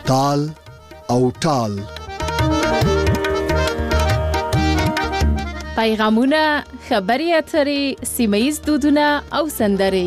تال او ټال. پیغامونه، خبري اترې، سیمه‌ییز دودونه او سندرې.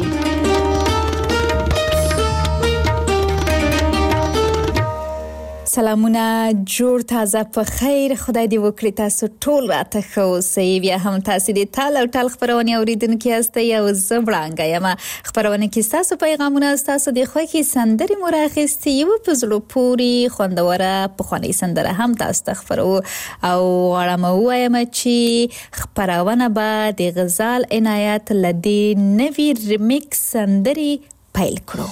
سلامونه، جوړ تازه په خیر. خدای دې وکړي تاسو ټول راته ښه اوسئ. بیا هم تاسو د تال او ټال خبرونه اوریدونکي یاستئ او زه وړاندې یم. خبرونه کې تاسو پیغامونه، تاسو د خوښي سندرې مو راخیستي، یو په زړه پورې خوندوره پخوانۍ سندره هم تاسو ته خبرو او غواړم ووایم چې خبرونه به د غزال عنایت لدی نوی ریمیکس سندرې پیل کړو.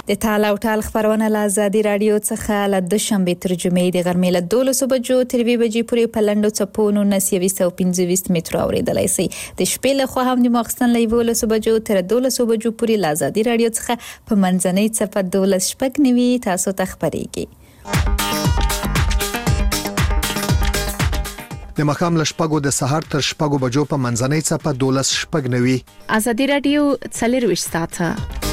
د تال او ټال خبرونه له ازادي رادیو څخه له دوشنبه تر جمعې د غرمې له 12 بجو تر 2 بجې پورې په لنډو څپو 1925 مترو اوریدلای شئ. د شپې له خوا هم د ماخستن له 12 بجو تر 12 بجو پورې له ازادي رادیو څخه په منځنۍ څپه 12 شپږ نوي تاسو ته خبرېږي. د مخام له شپږو د سهار تر شپږو بجو په منځنۍ څپه 12 شپږ نوي. ازادي رادیو 40 ساعته.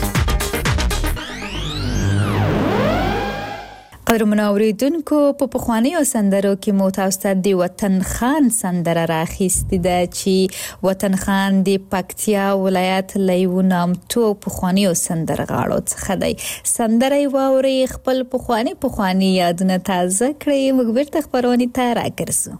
قدرمنو اوریدونکو په پخوانیو سندرو کې مو تاسو ته د وطن خان سندره راخیستې ده چې وطن خان د پکتیا ولایت له یو نامتو پخوانیو سندرغاړو څخه دی. سندره یې واورئ، خپل پخواني یادونه تازه کړئ. موږ بیرته خپرونې ته راګرځو.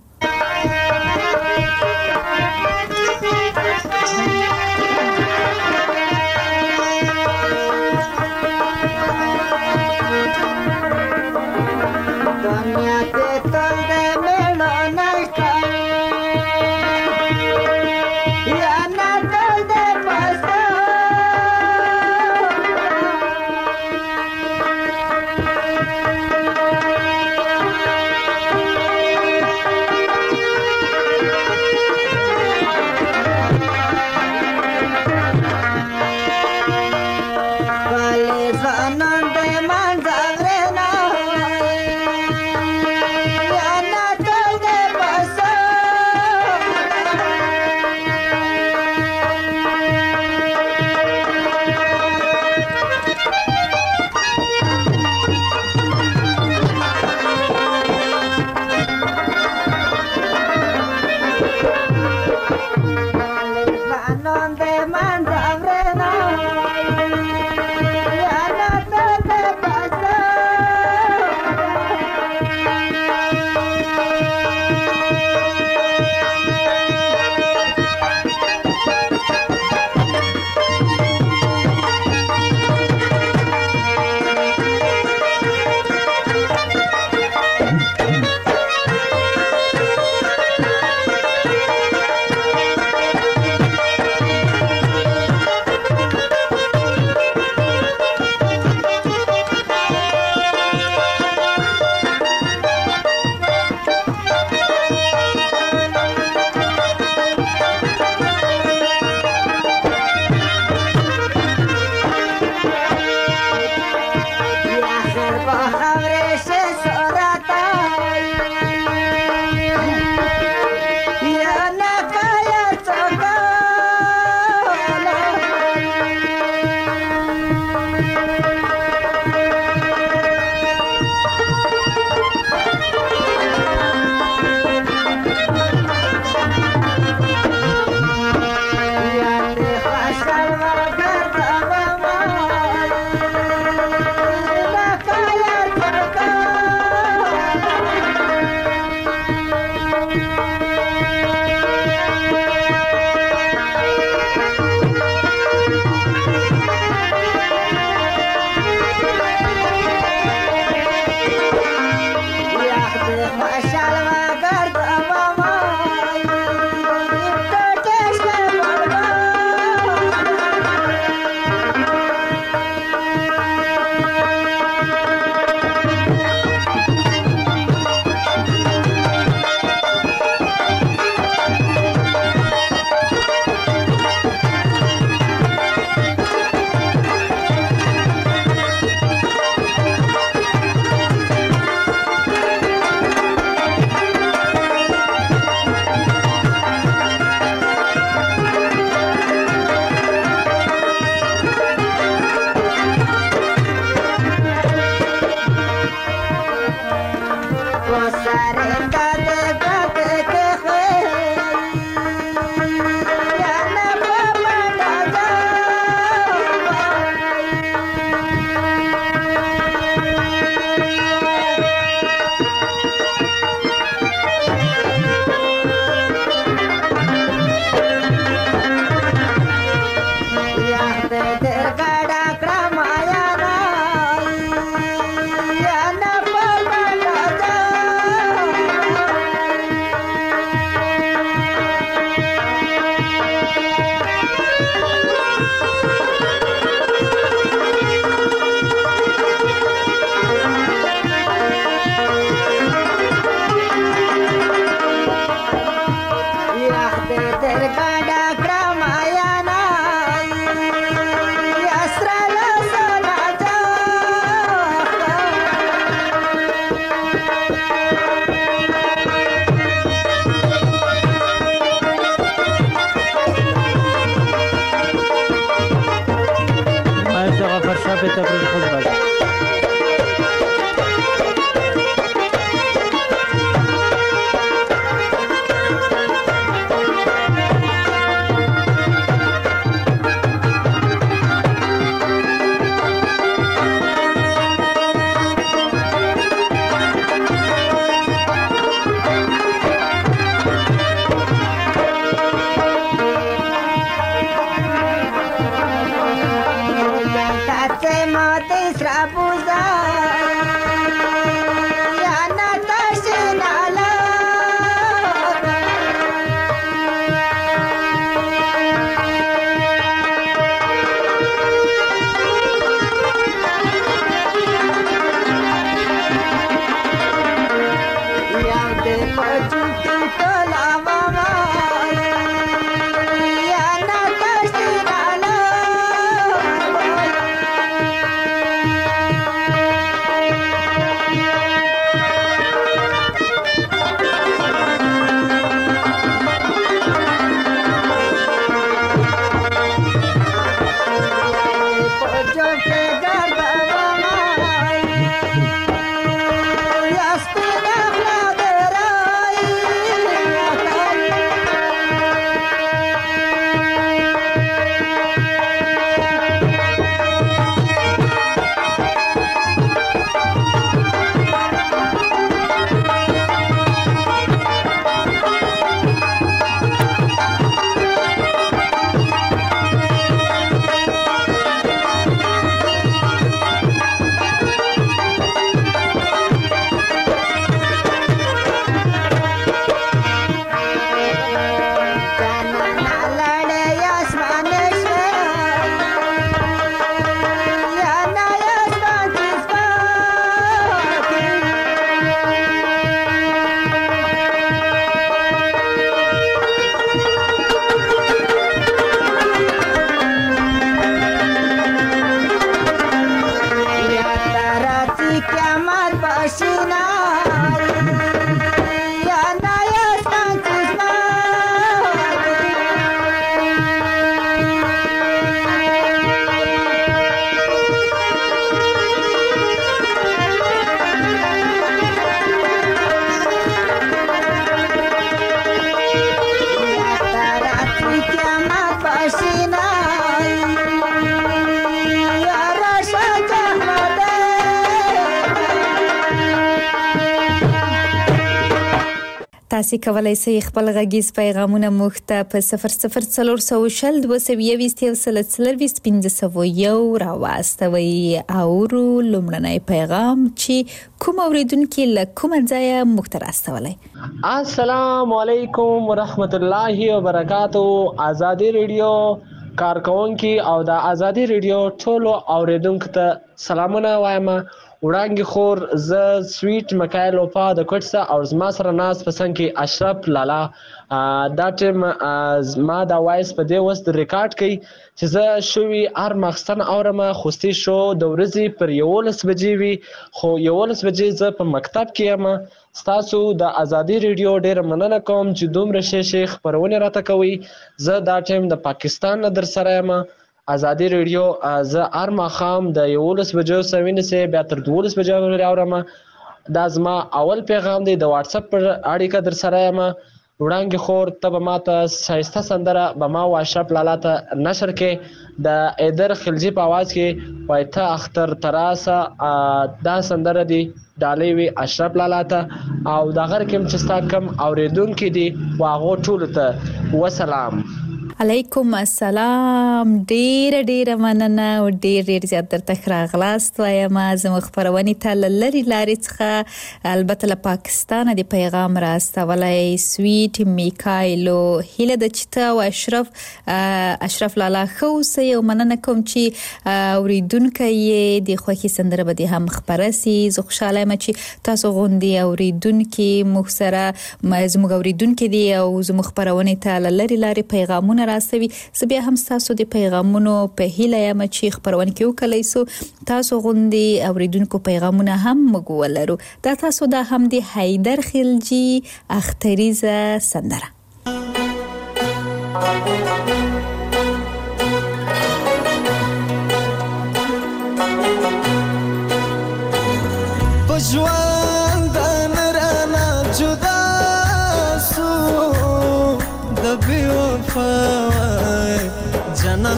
تفریح خوش باشه. تاسو کولای شئ خپل غږیز پیغامونه موږ ته په 004022 راواستوي او لومړنی پیغام چې کوم اوریدونکو له کوم ځای موږ ته راستولای. السلام علیکم ورحمت الله وبرکاتو. آزادی ریډیو کارکونکو او د آزادی ریډیو ټولو اوریدونکو ته سلامونه وایم. وړاندې خور ز سویټ مکایل او په د کوټسه او زما سره ناس پسند کې اشرف لالا دا ټیم ما دا وایس په دې وست ریکارډ کړي چې زه شوی هر مخستن اورم خوستي شو د ورځې پر 11 بجې وي خو 11 بجې زه په مکتب کې یم. ستاسو د آزادی ریډیو ډېر مننه کوم چې دومره شیخ خبرونه راته کوي. زه دا ټیم د پاکستان در سره یم. آزادی ریډیو زه هر ماښام د 11 بجو سوینه سه بیا تر 12 بجو اورم. دا زما اول پیغام دی د واتس اپ پر اړیکه در سره یم. وړاندې خور ته به ماته شایسته سندره به ما واشرف لالا ته نشر کې د ایدر خلجی په आवाज کې وایته اختر تراسه دا سندره دی ډالې وی اشرف لالا ته او دا غر کوم چې ستا کم اوریدونکو دی واغو ټول ته وسلام. علیکم السلام. ډیر مننه او ډیر زیات درته راغلاست وایم. زموږ خبرونه ته لری لارې څخه البته له پاکستان د پیغام راستولای سویټ میکایلو هله د چتا او اشرف لالا خو سه یو مننه کوم چې اوریدونکو یې د خوخي سندره به هم خبره سي. زه خوشاله یم چې تاسو غوندي اوریدونکو مخ سره زموږ اوریدونکو دی او زموږ خبرونه ته لری لارې پیغامونه راستوي. زه بیا هم تاسو د پیغامونو په هیله یم چې خبرونه کې وکړئ سو تاسو غوندي اوریدونکو پیغامونه هم مګولرو. دا تاسو دا هم د حیدر خلجی اختریزه سندره.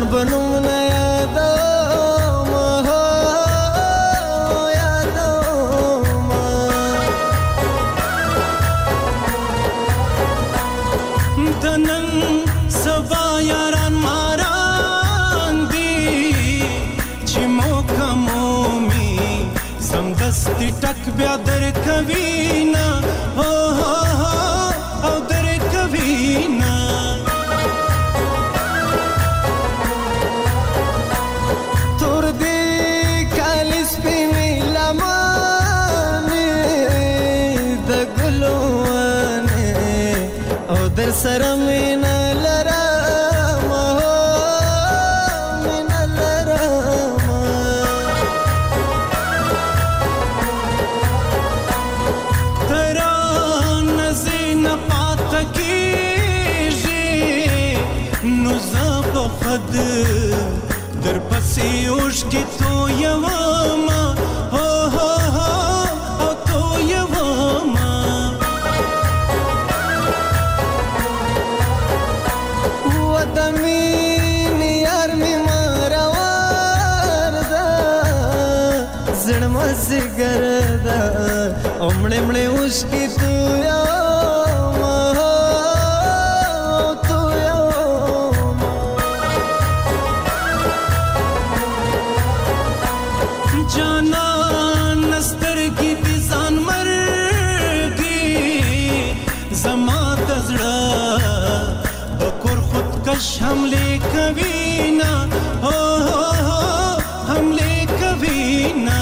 بنوم نه یادوم یادوم دنن سبا یاران ماران دی چې موکه مومي سمدستي ټک بیا در کوینا او در کوینا تور دی کالیس پینی لمانی د ګلوانه او در سره مینا لرم مینا لرم ترا نزین پات کیږي نو زاب خد در پسې اوش کی تو یوما او تو یوما ودمین یار می ماروار دا زړه مزه ګردا اومړې مړې اوس کی تو یوما تو یوما جانا نستر کی دي ځان مرګي زما دزړه بکور خودکش حمله کوینا حمله کوینا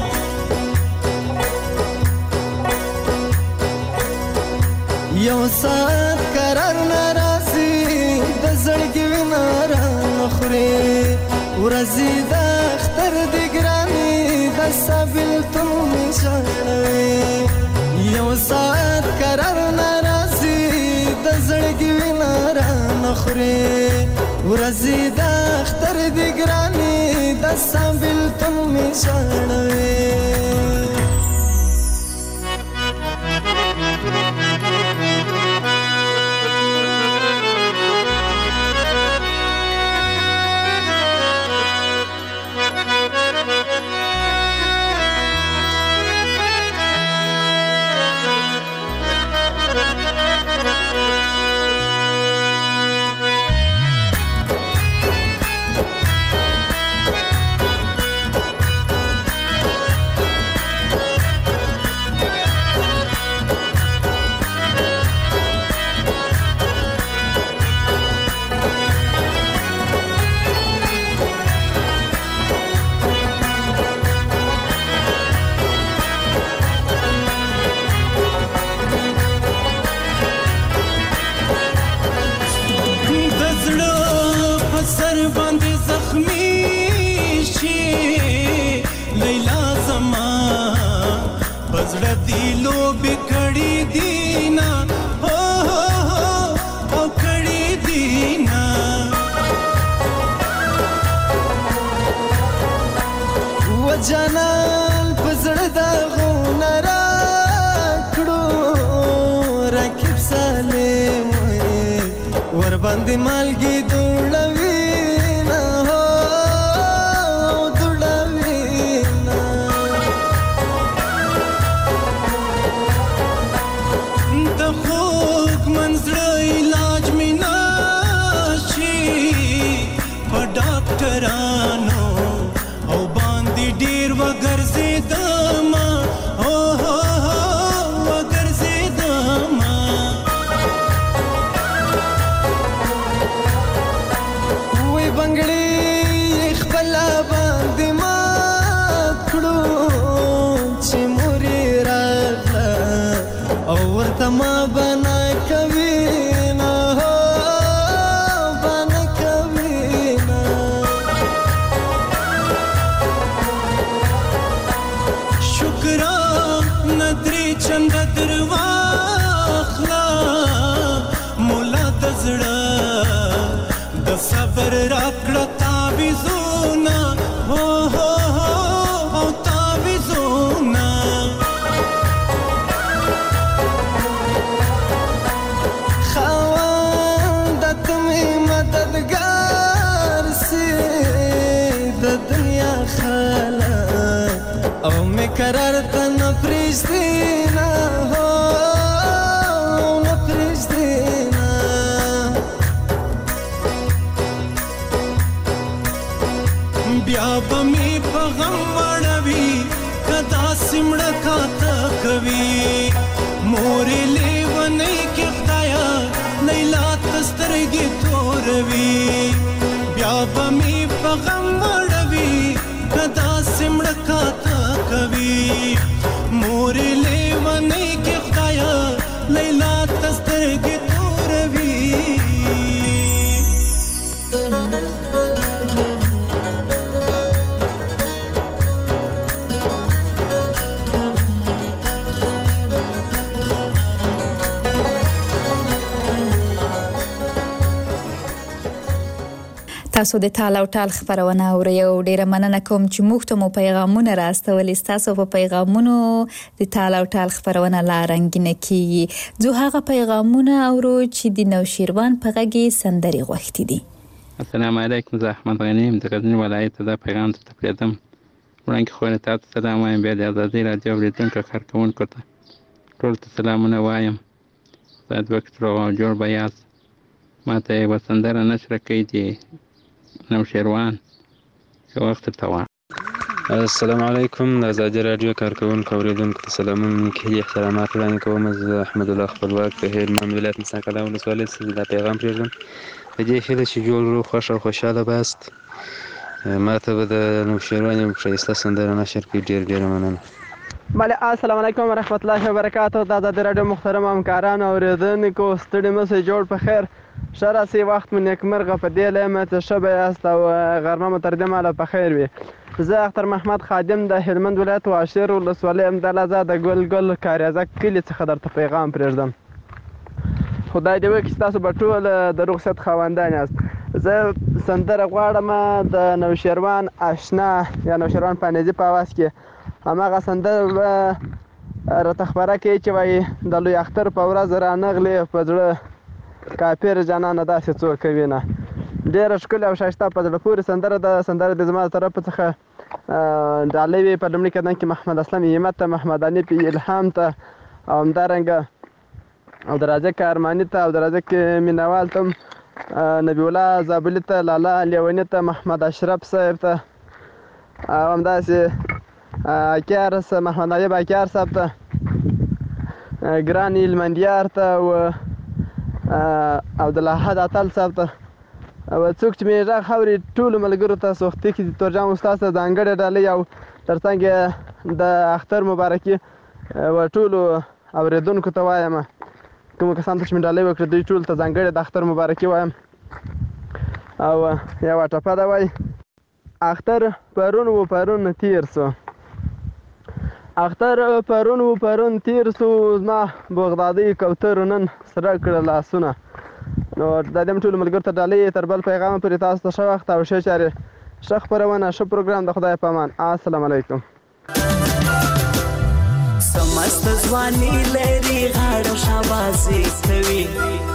یو ساعت قرار ناراضي د زړګي ویناره نخري ورځي د اختر دی ګراني د سابل تم نشانوي یو ساعت قرار ناراضي د زړګي ویناره نخري ورځي د اختر دی ګراني د سابل تم نشانوي زړه دی لوبې کړې دینا او کړې دینا و جانان په زړه د غونه راکړو رکیب سالم ور باندې مالګي دوړوي او باندې ډیر وګرځیدما وګرځیدما وې بنگړې خپل باندې ما کړو چې مورې راغله او ورته ما بنا کوي چند درواخلا مولا دزړه د صبر راکړه تعویذونه او تعویذونه قرار ته نه پرېږدي نه نه پرېږدي نه بیا به مې په غم وړوي که داسې مړه کاته کوي مورې لیونۍ کې خدایه لیلا ته سترګې توروي بیا به مې په غم وړوي که داسې مړه کاته کوي مورې لیونۍ کې خدایه لیلا ته سترګې توروي تاسو د تال او ټال خبرونه اورئ او ډیره مننه کوم چې موږ ته مو پیغامونه راستولې تاسو په پیغامونو د تال او ټال خبرونه لا رنگینه کیږي زه هغه پیغامونه اورو چې د نوشیروان په غږی سندري غوښتي دي السلام علیکم زه احمد غنیم د غزنی ولایت د پیغام ته تپریدم ورنګ خو نه تاسو سلام وایم به د آزادۍ رادیو اوریدونکو کارکونکو ته ټول ته سلامونه وایم زاد وخت رو جوړ بیاس ماته وسندره نشر کوي دي نوشیروان که وخت توان السلام علیکم د آزادۍ رادیو کارکونکو اوریدونکو ته سلامونه کوي احترامات وړاندې کوم زه احمد الله خپلواک د هلمند ولایت مساکله ولسوالۍ څخه دا پیغام پرېږدم په دې هیله چې جوړ روغ خوښ او خوشحاله باست ماته به د نوشیروان یو ښایسته سندره نشر کړي ډېر مننه بله السلام علیکم ورحمت الله وبرکاته د آزادۍ رادیو محترم همکاران او اوریدونکو ستړي مه شئ جوړ په خیر ښه راسئ وخت مو نیکمرغه په دې لیمه چې ښه به یاست او غرمه مو تر دې مهاله په خیر وي زه اختر محمد خادم د هلمند ولایت واشیر ولسوالۍ همدلته د ګل کاریزه کلي څخه درته پیغام پرېږدم خدای دې وکړي چې تاسو به ټول د روغ صحت خاوندان یاست زه سندره غواړم د نوشیروان اشنا یا نوشیروان پانیزي په اواز کې هماغه سندره به راته خبره کوي چې وایي د لوی اختر په ورځ رانغلې په زړه کافر جانانه داسې څوک کوي نه ډېره ښکلې او ښایسته په زړه پورې سندره ده سندره د زما د طرف څخه ډالۍ وي په لومړي قدم کې محمد اسلام همت ته محمد حنیف الهام ته او همدارنګه او د رازق ارماني ته او د رازق مینوال ته نبی الله زابلي ته لالا لیوني ته محمد اشرف صاحب ته او همداسې اکیار محمد ایب اکیار صاحب ته ګران هلمندیار ته او د لاحد اتل صاحب ته او څوک چې مې غږ اوري ټولو ملګرو ته سوختي کې تورجام استاد ته ځانګړې ډالۍ او ترڅنګ د اختر مبارکي ټولو اورېدونکو ته وایم کوم کسان ته چې مې ډالۍ وکړه دوی ټول ته ځانګړې د اختر مبارکي وایم او یوه ټپه ده وایي اختر پرون و پرون تیر سو اختر پرون و پرون تیر سو زما بغدادي کوترو نن سره کړه لاسونه نو دا دې ټولو ملګرو ته ډالۍ تر بل پیغام پورې تاسو ته ښه وخت او ښه چارې ښه خپرونه ښه پروګرام د خدای په امان السلام علیکم سمست ځواني لري غاړه شاباسي کوي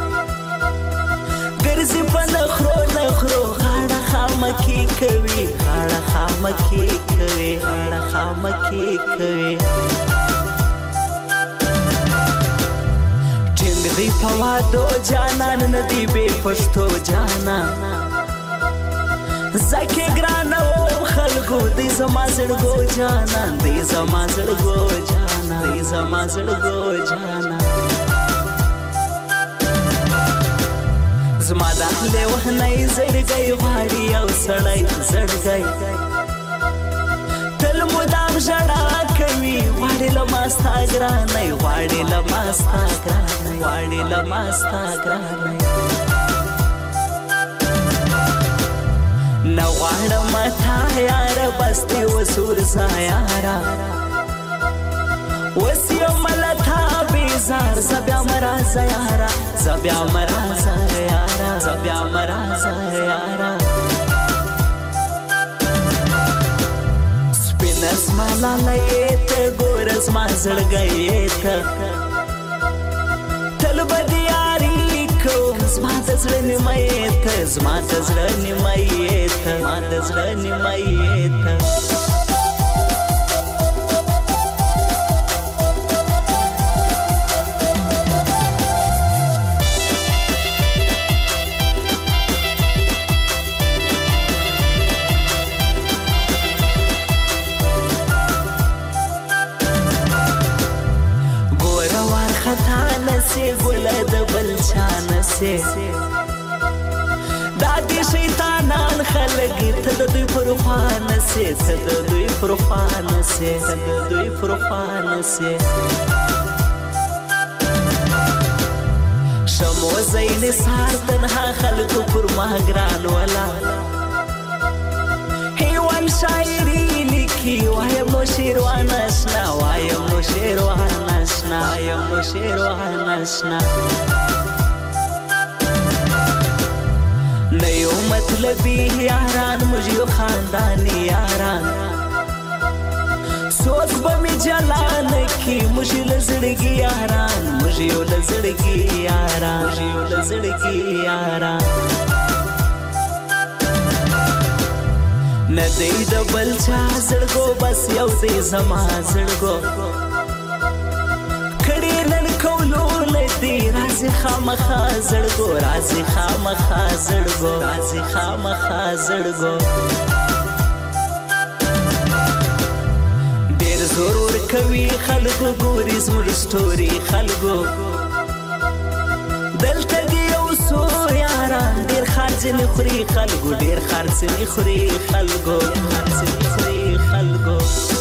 ګرځي په نخرو غاړه خامکی کوي غاړه خامکی کوي غاړه خامکی کوي ټینګ دی په وادو جانان ندی به پښتو جانان زکه ګران او خلکو دې زما زړګو جانان دې زما زړګو جانان دې زما زړګو جانان زما د له وهنې زړګي غاړي او سړی زړګي تل مدام ژړا کوي غاړي لماستا ګرانې غاړي لماستا ګرانې غاړي لماستا ګرانې نو غاړم تا یار بستي وسور سایارا وسیو ملتا بیزار زبیا مرا زیارا زبیا مرا زیارا زبیا مرا زیارا سپینس مالا لیت ګورس ما زړګیت تل بدیاری کو زما د زړه نیمایت زما د زړه نیمایت ما د زړه نیمایت نسې ګله د بل چا نسې دا دې شیطانان خلک ته د دوی پر خوا نسې ته د دوی پر خوا نسې ته د دوی پر خوا نسې شمو زین سار تنها خلکو پر ما ګران ولا هیوان شاعري لیکي وایم نو شیروان اشنا وایم نو شیروان اشنا وایم نو شیروان اشنا نیو مطلبی یاران مجھو خاندانی یاران سوچ بمی جلان کی مجھو لزڑگی یاران مجھو لزڑگی یاران مجھو لزڑگی یاران ندی دبل چا زڑگو بس یو دی زما زڑگو کڑی نن کولو ندی رازی خامخا زڑگو رازی خامخا زڑگو رازی خامخا زڑگو دیر ضرور کوي خلگو گوری زمر سٹوری خلگو دلتا دیو سو یاران دیر خرچ نخوری خلگو دیر خرچ نخوری خلگو خرچ نخوری خلگو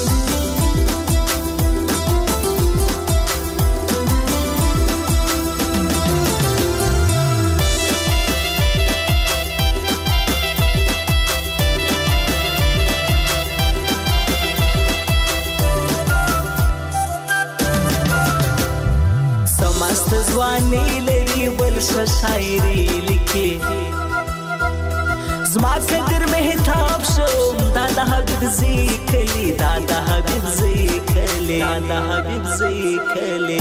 زوانی لري بل شاعري لیکي زما قدر مهتاب شوم دا د حبیب ذکلی دا د حبیب ذکلی دا د حبیب ذکلی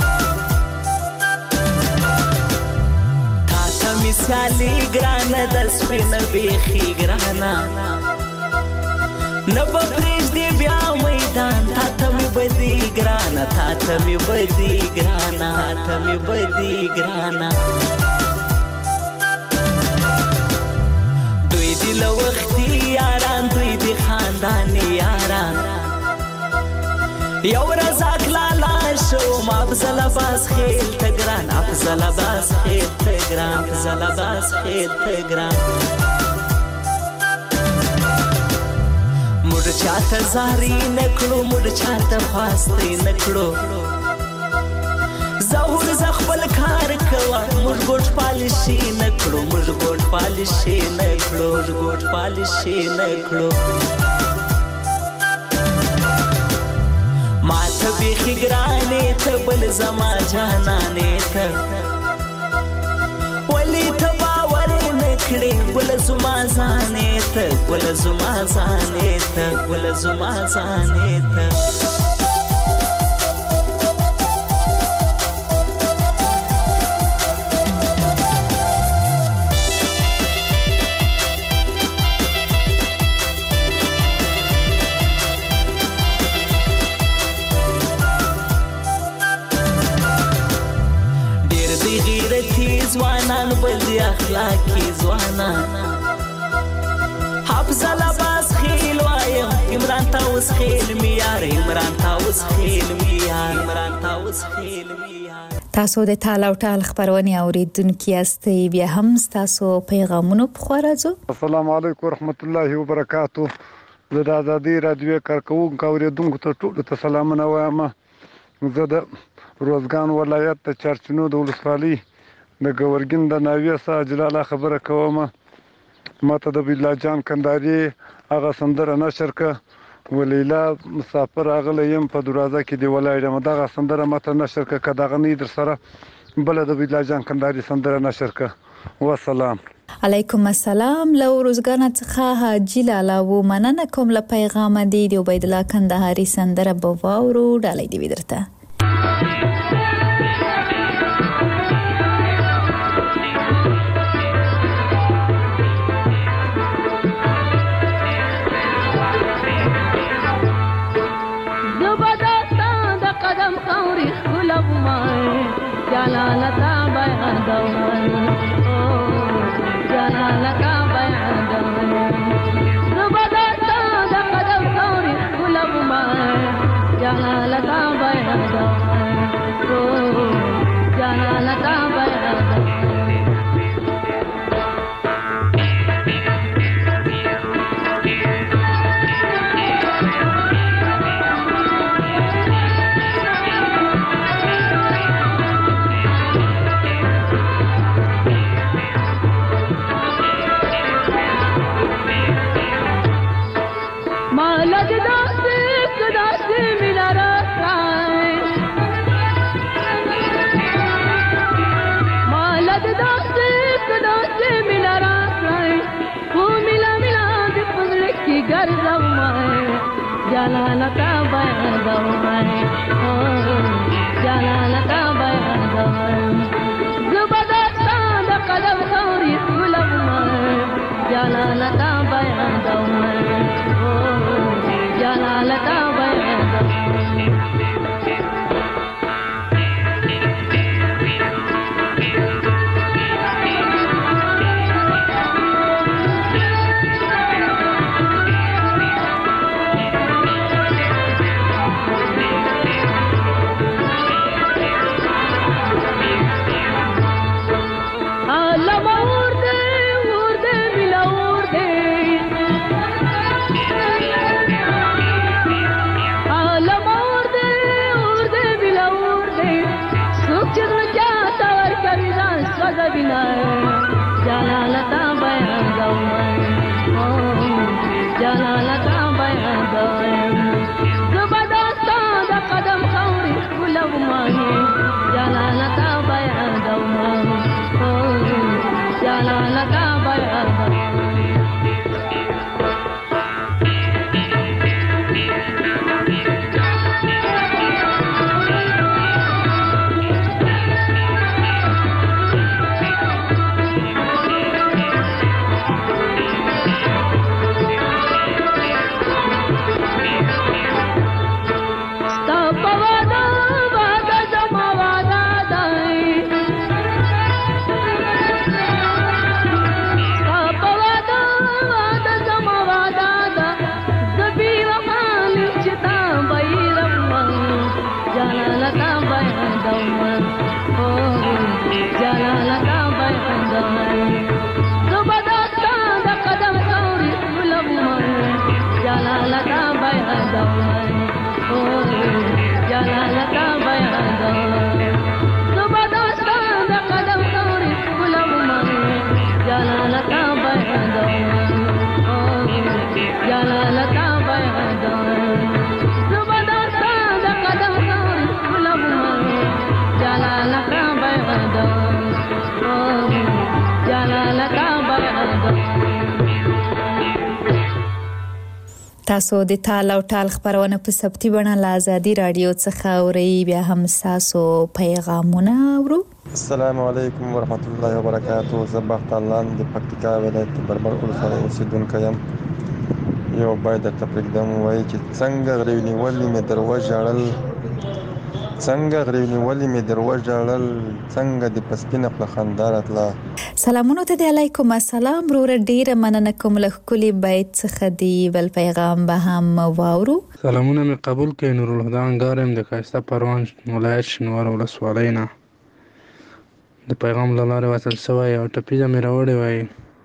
تا ته مثالي ګرانه د سپین بیخي ګرانه نبا پریش دی بیا میدان تا ته می بدی ګرانه تا ته می بدی ګرانه تا ته می بدی ګرانه دوی دی له وختي یاران دوی دی خانداني یاران یو رزاق لالا شوم افضل عباس خیل ته ګران افضل عباس خیل ته ګران افضل عباس خیل ته ګران مړ چاته زاري نکړو مړ چاته فاستې نکړو زهور زخبل کار کوا مړ ګوټ پالشي نکړو مړ ګوټ پالشي نکړو مړ ګوټ پالشي نکړو ماته بیخي ګرانې ته بل زما جانانې ته ولی ته باور نکړې بل زما ځانې ته بل زما ځانې ته بل زما ځانې ته ځوانان بل دی اخلاقي ځوانان حافظ العباس خیل وایم عمران طاووس خیل میار عمران طاووس خیل میار عمران طاووس خیل میار تاسو د تال او ټال خبرونه اوریدونکو یاستئ بیا هم تاسو پیغامونه په خوا راځو. السلام علیکم ورحمت الله وبرکاتو. زه د ازادي رادیو کارکوونکو اوریدونکو ته ټولو ته سلامونه وایم. زه د روزګان ولایت د چارچینو د ولسوالۍ د ګورګین د ناویه څخه جلاله خبره کوم. ماته د بالله جان کندهاري هغه سندره نشر که ولیلا مسافر راغلی یم په دروازه کې دی ولاړ یم. دغه سندره ماته نشر که که دغه نه در سره بله د بالله جان کندهاري سندره نشر که. وسلام. علیکم السلام. له روزګان څخه حاجي لالا و مننه کوم له پیغام دی د عبید الله کندهاري سندره به واورو ډالۍ دی درته. جلالتا بیان دوان جلالتا بیان دوان زبادتا دا قدم کوری خلب ما جلالتا بیان دوان جلالتا بیان جلالتا بیان دوائے جلالتا بیان دوائے زبردستان دا قدم خوری سلم جلالتا بیان دوائے جلالتا بیان دوائے جلالتا بیان دوائے جلالتا بیان دوائے زبردستان دا قدم خوری گلو ماہی جلالتا بیان دوائے جلالتا بیان دوائے تاسو د تال او ټال خبرونه په سبتي بڼه له آزادي رادیو څخه اورئ بیا هم تاسو پیغامونه اورو. السلام علیکم ورحمت الله وبرکاته. زه بختالان د پکتیکا ولایت بربر ولسوالۍ اوسیدونکی یم. یو باید درته پرېږدم وایي چې څنګه غریو نیولې مې در وژړل څنګه غریو نیولې مې در وژړل څنګه د په سپینه خوله خندا راتله. سلامونه ته دی علیکم السلام وروره ډیره مننه کوم له ښکلي بیت څخه دی بل پیغام به هم واورو. سلامونه مې قبول کړئ. نورالهدی انګار یم د ښایسته پروان ولایت شینوار ولسوالۍ نه. د پیغام له لارې وصل شوی او ټپیزه مې راوړې وایي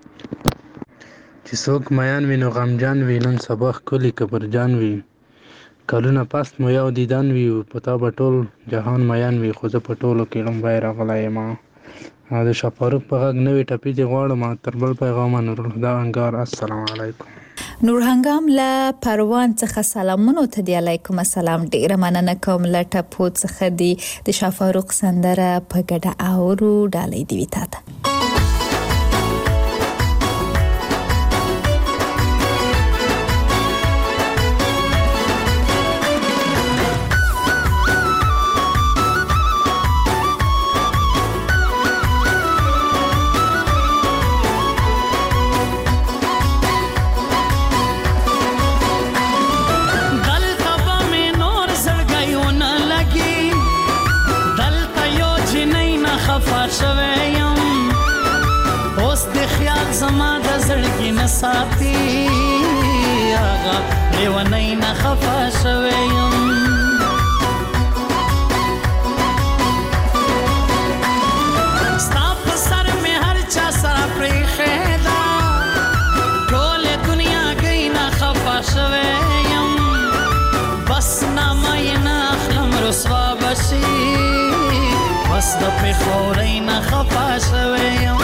چې څوک میان وي نو غمجن وي نن سبا ښکلي که برجن وي کلونه پس مو یو دیدن وي په تا به ټول جهان میان وي خو زه په ټولو کې لومبی راغلی یم. او د شاه فاروق په غږ نوې ټپیزې غواړم. تر بل پیغامه نورالهدی انګار. السلام علیکم. نور هنګام له پروان څخه سلامونه ته دی علیکم السلام. ډیره مننه کوم له ټپو څخه دی د شاه فاروق سندره په ګډه اورو ډالۍ دی وي تاته. ساتي آغا لیونی نه خفا شویم زپې خورۍ نه خفا شوی یم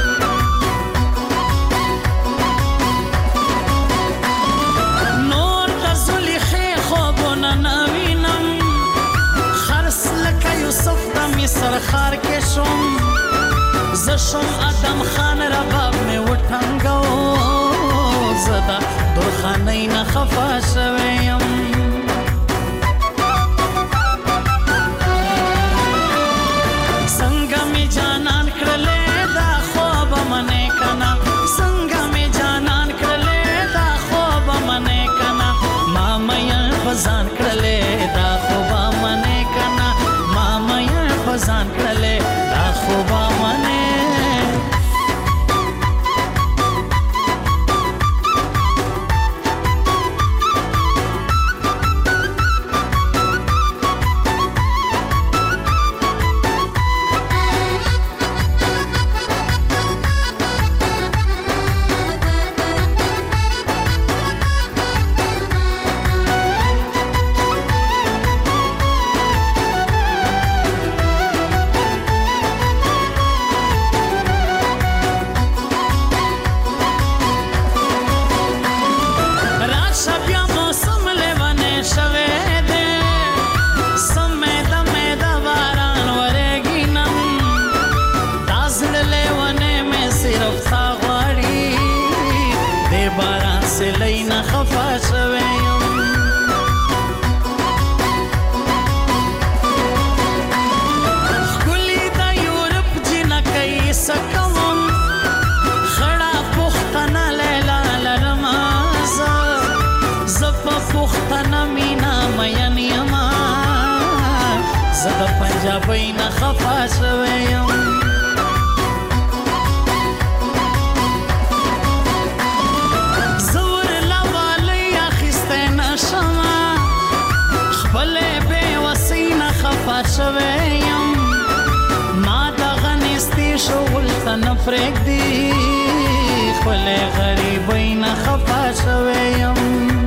نور د زلیخې خوبونه نه وینم خرس لکه یوسف د مصر ښار کې شوم زه شوم ادم خان رباب مې وټنګو زه د درخانۍ نه خفا شوی یم څنګه مې جانان کړلې دا خوب منې کنه څنګه مې جانان کړلې دا خوب منې کنه ما مې فزان کړلې دا خوب منې کنه ما مې فزان کړلې دا خوب منې پنجابی نه خفا شوی یم زور لوالی اخیستی نشمه خپلې بېوسۍ نه خفا شوی یم ما دغه نیستي شغل ته نه پرېږدي خپلې غریبۍ نه خفا شوی یم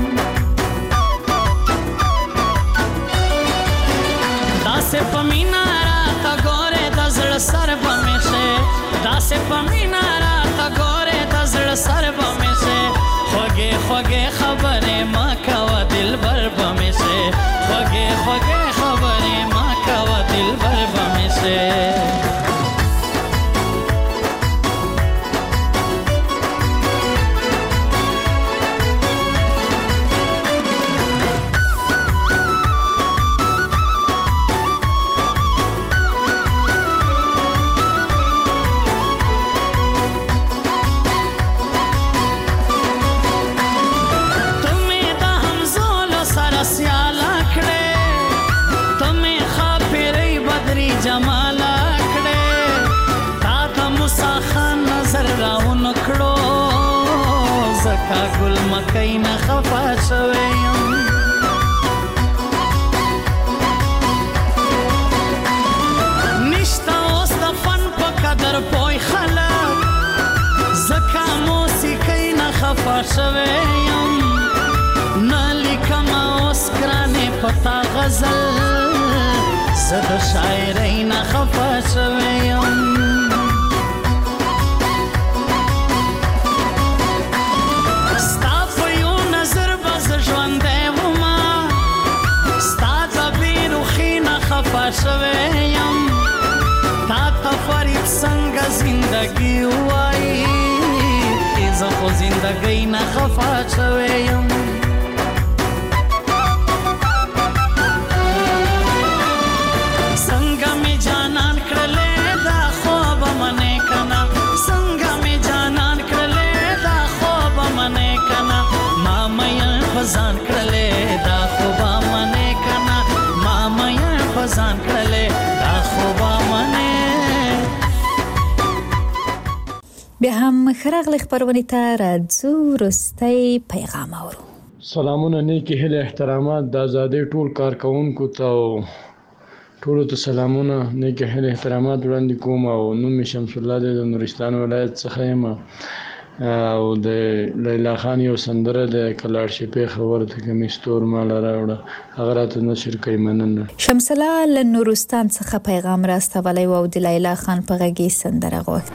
داسې په مینا راته ګورې د زړه سر به مې شې داسې په مینا راته ګورې د زړه سر به مې شې خوږې خوږې خبرې ما کوه دلبر به مې شې خوږې خوږې خبرې ما کوه دلبر به مې شې ګل مکۍ نه خفا شوی یم نشته اوس د فن په قدر پوی خلک ځکه موسیقۍ نه خفا شوی یم نه لیکمه اوس ګرانې په تا غزل زه د شاعرۍ نه خفا شوی یم شوی یم تا ته فرید څنګه زندګي وایي زه خو زندګۍ نه خفا شوی یم څنګه مې جانان کړلې دا خوب منې کنه څنګه مې جانان کړلې دا خوب منې کنه ما مې فزان کړلې دا خوب منې کنه ما مې فزان کړلې دا خوب منې بیا هم خراغلی خبرونې ته راځو وروستی پیغام اورو سلامونه نیکی هیله احترامات د ازادۍ ټول کارکونکو ته ټولو ته سلامونه نیکی هیله احترامات وړاندې کوم او نوم مې شمس الله دی د نورستان ولایت څخه یم او د لیلا خان یو سندره د کلاړ شپې خبر ته کمی ستور مال راوړه هغه راته نشر کوي مننه. شمس الله له نورستان څخه پیغام راستولی او د لیلا خان په غږی سندره غوښته.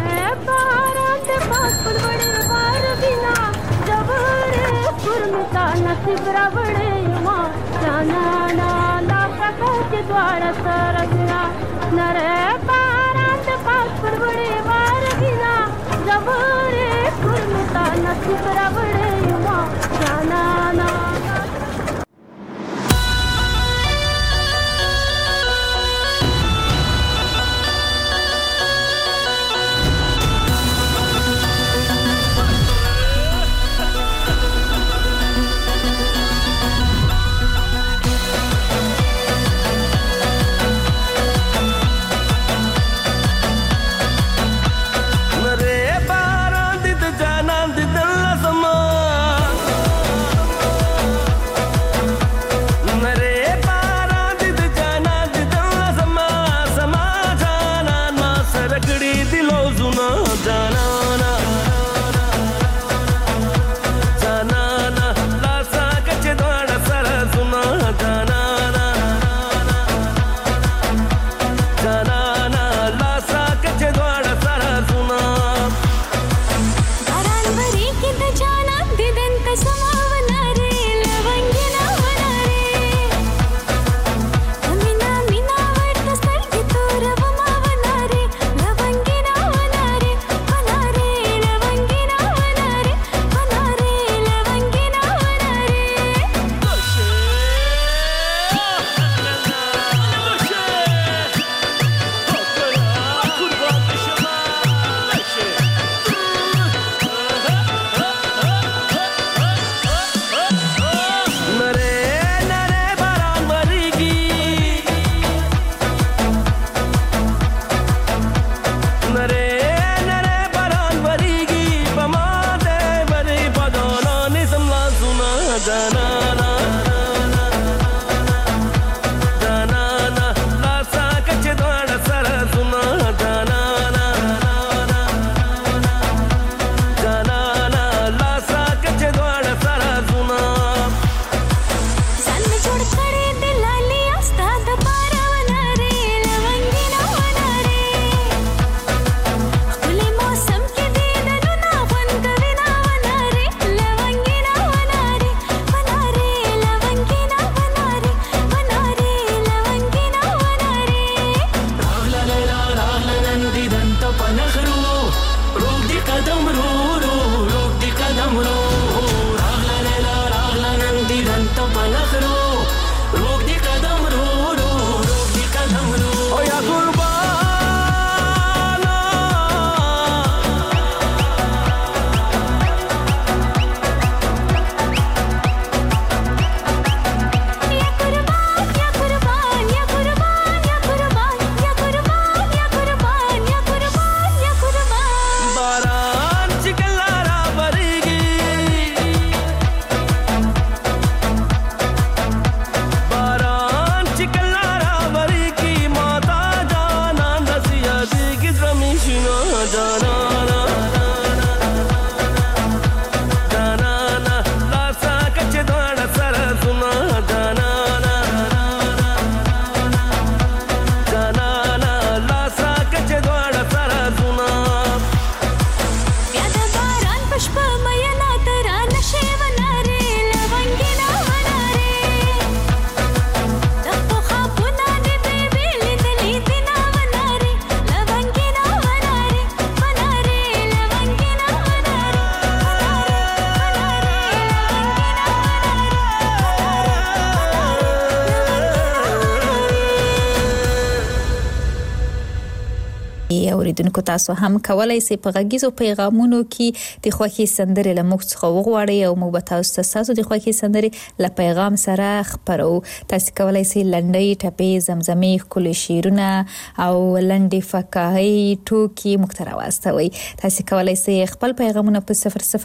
اوریدونکو تاسو هم کولای شئ په غږیزو پیغامونو کې د خوښي سندرې له موږ څخه وغواړئ او موږ به تاسو ته د خوښي سندرې له پیغام سره خبرو. تاسو کولای شئ لنډۍ، ټپې، زمزمې، ښکلي شعرونه او لنډې فقاهي ټوکې موږ ته راواستوئ. تاسو کولای شئ خپل پیغامونه په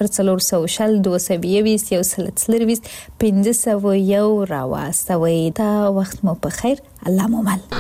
00400 222 140 501 راواستوئ. دا وخت مو په خیر. الله مو مل.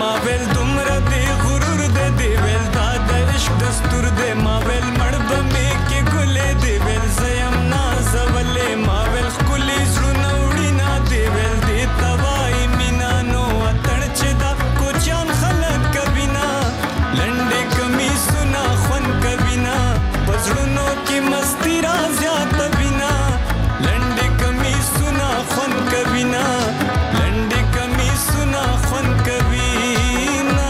ما ویل دومره دی غرور دی دی ویل دا د عشق دستور دی ما ویل مړ به مې کې ګلې دی ویل زیم نازولې ما ویل ښکلي زړونه وړینه دی ویل دې ته وایي مینه نو اتڼ چې دا کوچیان خلک کوي نه لنډې کمیسونه خوند کوي نه په زړونو کې مستی را زیاتوي نه لنډې کمیسونه خوند کوي نه لنډې کمیسونه خوند کوي نه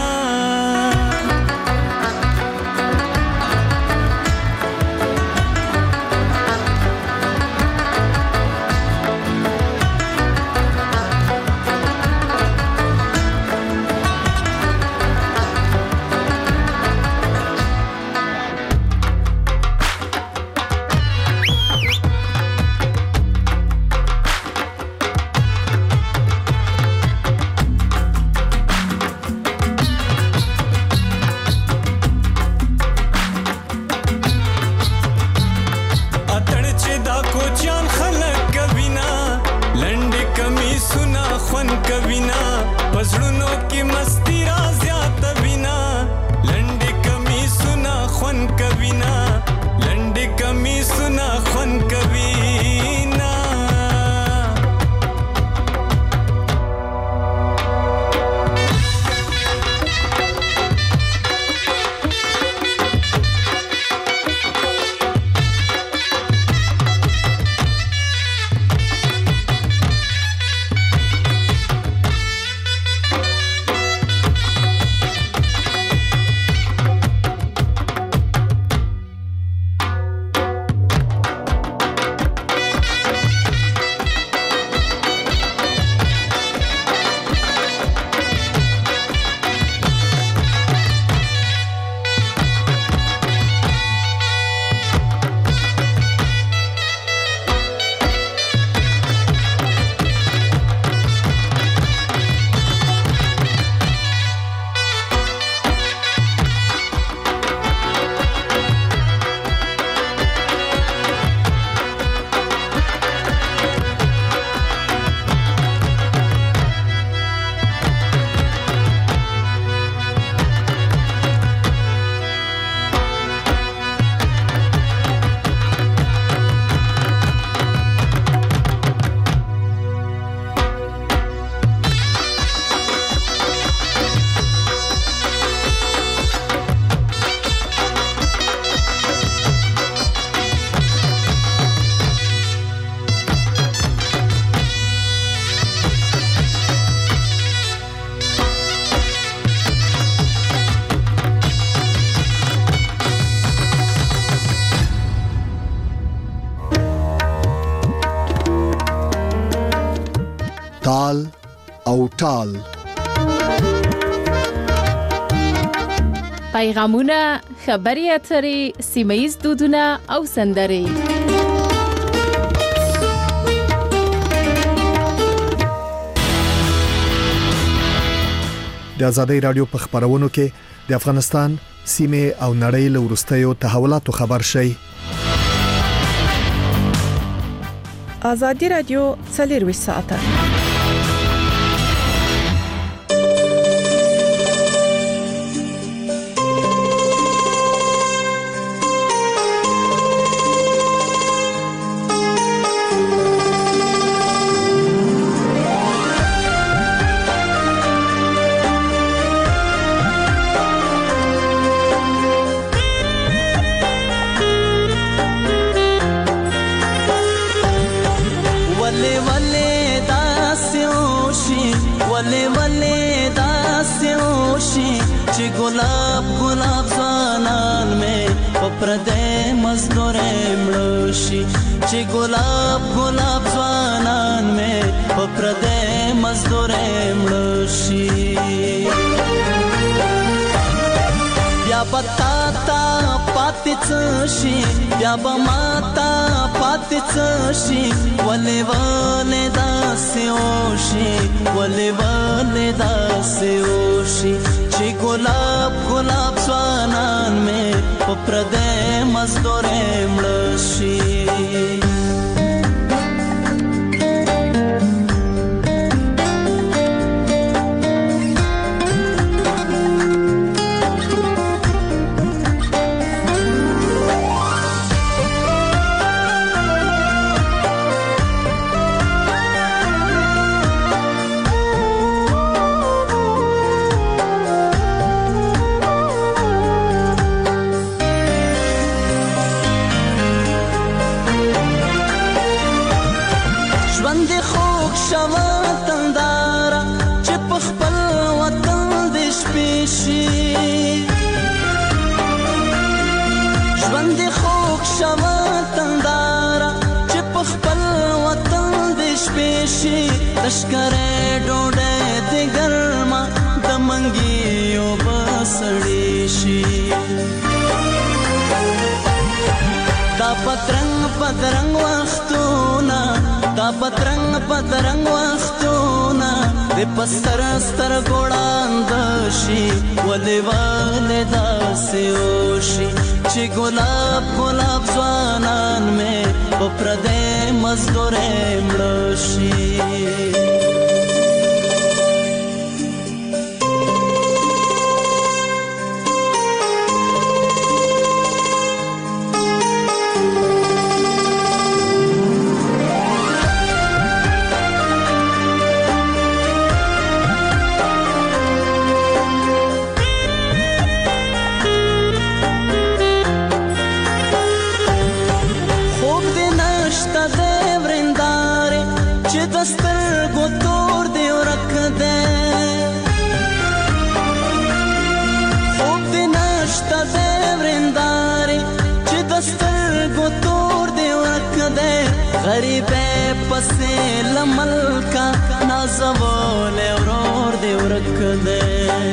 تال او ټال پیغامونه، خبري اترې، سیمه‌ییز دودونه او سندرې. د آزادۍ رادیو په خبرونو کې د افغانستان سیمه او نړۍ له وروستیو تحولاتو خبر شي. آزادۍ رادیو 24 ساعته गुलाब गुलाब ज़वानान में पप्रदे मज़दूर मृषि ची गुलाब गुलाब ज़वानान में पप्रदे मज़दूर मृषि या बताता पातिचशी या बमाता पातिचशी वले वले दास्योशी वले वले दास्योशी ची गुलाब गुलाब ज़वानान में पप्रदे मज़दूर मृषि شي ژوند خوږ شوه تنداره چې په خپل وطن دې شپې شي لښکرې ډوډۍ دې ګرمه د منګیو به سړې شي دا پترنګ پترنګ وختونه دا پترنګ پترنګ وختونه د پستر ستر ګوړاند شي ولې ولې داسې وشي چې ګلاب ګلاب ځوانان مې په پردې مزدورې مړه شي سترګو تور دی ورک دی خوب دی نشته دی ورندارې چې د سترګو تور دی ورک دی غریبې پسې له ملکه نازولی ورور دی ورک دی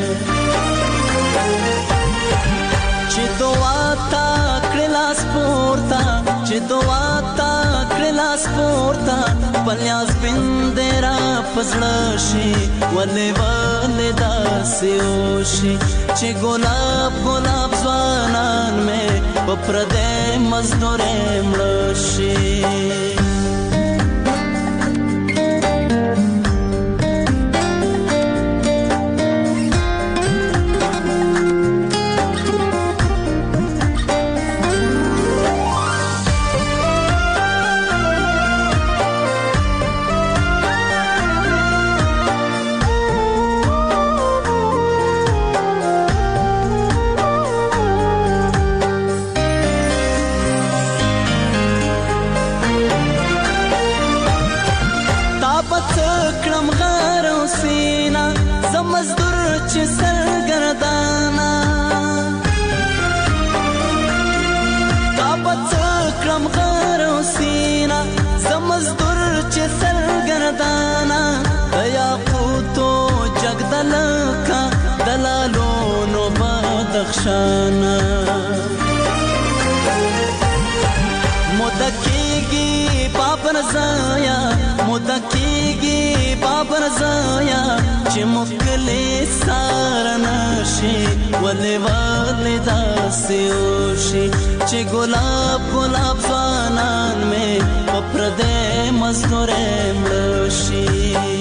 چې دعا تا کړې لاس پورته چې دعا تا کړې لاس پورته پلیاز بندې را پزړه شي ولې ولې داسې وشي چې ګلاب ګلاب ځوانان مې په پردې مزدورې مړه شي چې سرګردانه تا به څه کړم غر او سینه زه مزدور چې سرګردانه د یاقوتو جګ د لکه د لالونو بدخشانه موده کېږي بابر ضایع موده کېږي بابر ضایع چې مکلې ساره نشي ولې ولې داسې وشي چې ګلاب ګلاب ځوانان مې په پردې مزدورې مړه شي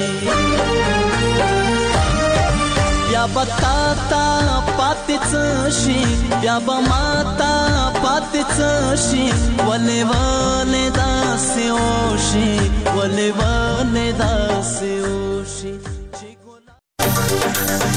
بیا به تا ته پاتې څه شي بیا به ما ته پاتې څه شي ولې ولې داسې وشي ولې ولې داسې وشي